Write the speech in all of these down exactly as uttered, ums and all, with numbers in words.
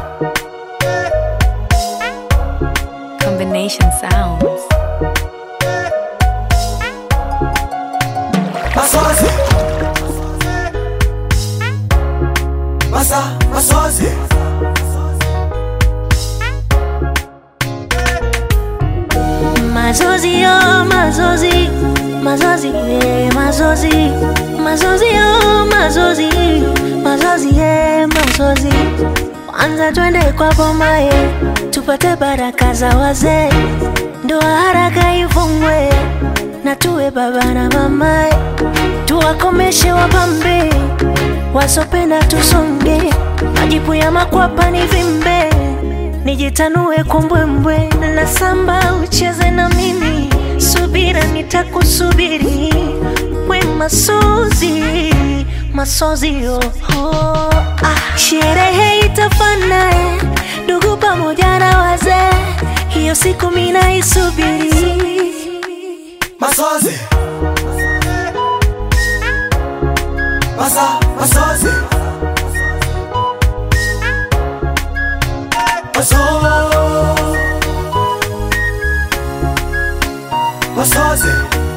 Combination sounds. Masozi Masa, masozi Mazozi yo, mazozi Mazozi, yeah, mazozi Mazozi yo, mazozi Mazozi, yeah, mazozi Kwanza twende kwa boma, yeah. Tupate baraka za wazee, ndoa haraka ifungwe, na tuwe baba na mama, tuwakomeshe wapambe, wasopenda tusonge, majipu ya makwapa ni vimbe, nijitanue kumbwembwe, na samba ucheze na mimi, subira nitakusubiri, we masozi, masozi yo, oh, ah. Sherehe itafana, ndugu pamoja na wazee, hiyo siku mina isubiri. Masozi Masa, masozi Masozi Masozi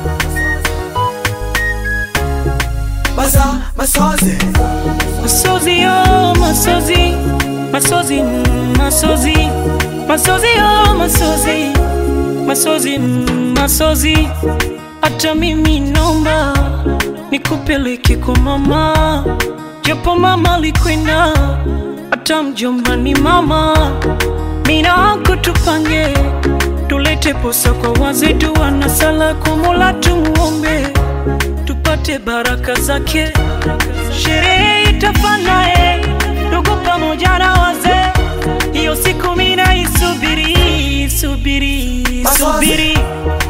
Masa, masozi Masozi yo, masozi Masozi, masozi Masozi yo, masozi Masozi, masozi Hata mimi naomba nikupeleke kwa mama, japo mama likwenda, hata mjomba ni mama. Mina wako tupange, tulete posa kwa wazee, dua na sala kwa Mola tumuombe, tupate baraka zake. Sherehe itafana, eh, ndugu pamoja na wazee, hiyo siku mina isubiri, subiri, subiri.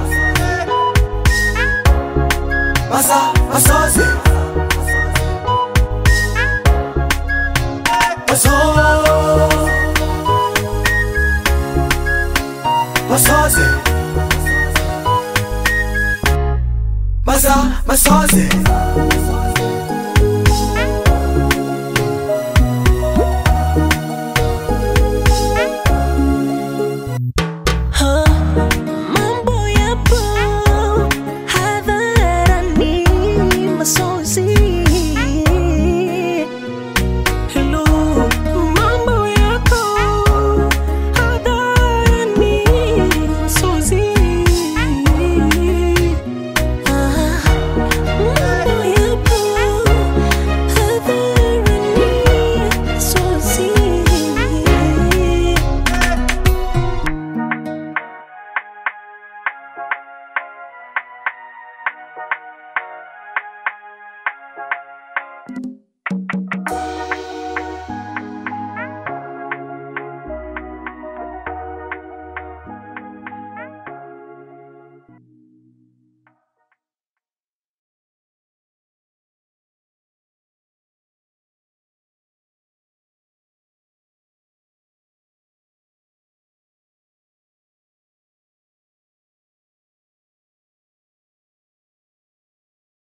Masa, masozi Masozi Masozi Masa, masozi Thank you.